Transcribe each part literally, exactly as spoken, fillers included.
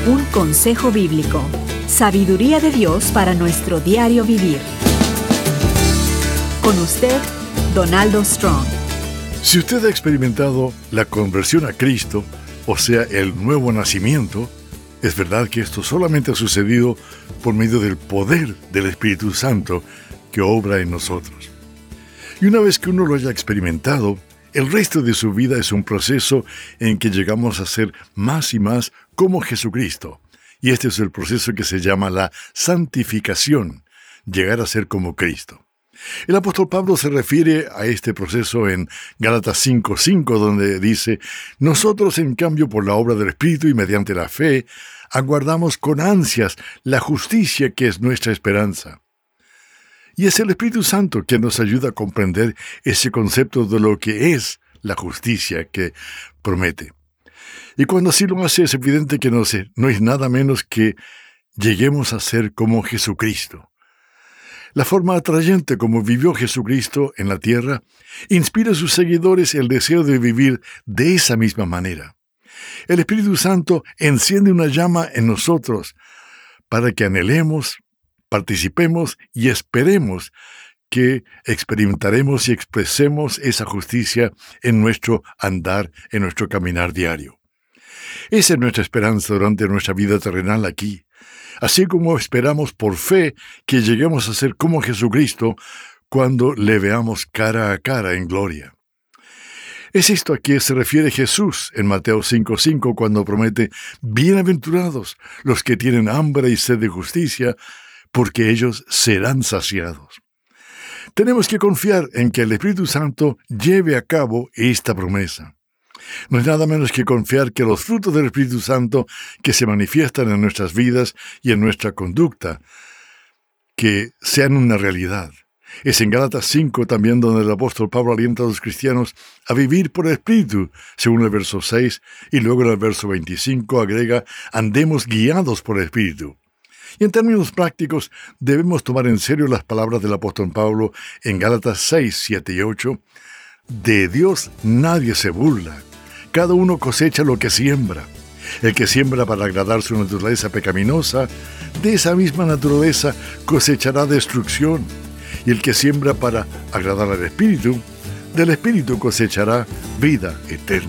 Un consejo bíblico. Sabiduría de Dios para nuestro diario vivir. Con usted, Donaldo Strong. Si usted ha experimentado la conversión a Cristo, o sea, el nuevo nacimiento, es verdad que esto solamente ha sucedido por medio del poder del Espíritu Santo que obra en nosotros. Y una vez que uno lo haya experimentado, el resto de su vida es un proceso en que llegamos a ser más y más como Jesucristo. Y este es el proceso que se llama la santificación, llegar a ser como Cristo. El apóstol Pablo se refiere a este proceso en Gálatas cinco cinco, donde dice: «Nosotros, en cambio, por la obra del Espíritu y mediante la fe, aguardamos con ansias la justicia que es nuestra esperanza». Y es el Espíritu Santo que nos ayuda a comprender ese concepto de lo que es la justicia que promete. Y cuando así lo hace, es evidente que no, sé, no es nada menos que lleguemos a ser como Jesucristo. La forma atrayente como vivió Jesucristo en la tierra inspira a sus seguidores el deseo de vivir de esa misma manera. El Espíritu Santo enciende una llama en nosotros para que anhelemos, participemos y esperemos que experimentaremos y expresemos esa justicia en nuestro andar, en nuestro caminar diario. Esa es nuestra esperanza durante nuestra vida terrenal aquí. Así como esperamos por fe que lleguemos a ser como Jesucristo cuando le veamos cara a cara en gloria. Es esto a que se refiere Jesús en Mateo cinco cinco cuando promete: «Bienaventurados los que tienen hambre y sed de justicia, porque ellos serán saciados». Tenemos que confiar en que el Espíritu Santo lleve a cabo esta promesa. No es nada menos que confiar que los frutos del Espíritu Santo que se manifiestan en nuestras vidas y en nuestra conducta, que sean una realidad. Es en Gálatas cinco también donde el apóstol Pablo alienta a los cristianos a vivir por el Espíritu, según el verso seis, y luego en el verso veinticinco agrega: «Andemos guiados por el Espíritu». Y en términos prácticos, debemos tomar en serio las palabras del apóstol Pablo en Gálatas seis, siete y ocho. «De Dios nadie se burla. Cada uno cosecha lo que siembra. El que siembra para agradar su naturaleza pecaminosa, de esa misma naturaleza cosechará destrucción. Y el que siembra para agradar al Espíritu, del Espíritu cosechará vida eterna».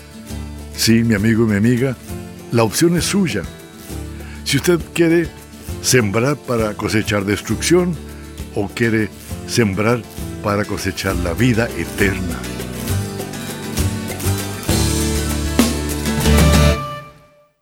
Sí, mi amigo y mi amiga, la opción es suya. Si usted quiere sembrar para cosechar destrucción o quiere sembrar para cosechar la vida eterna.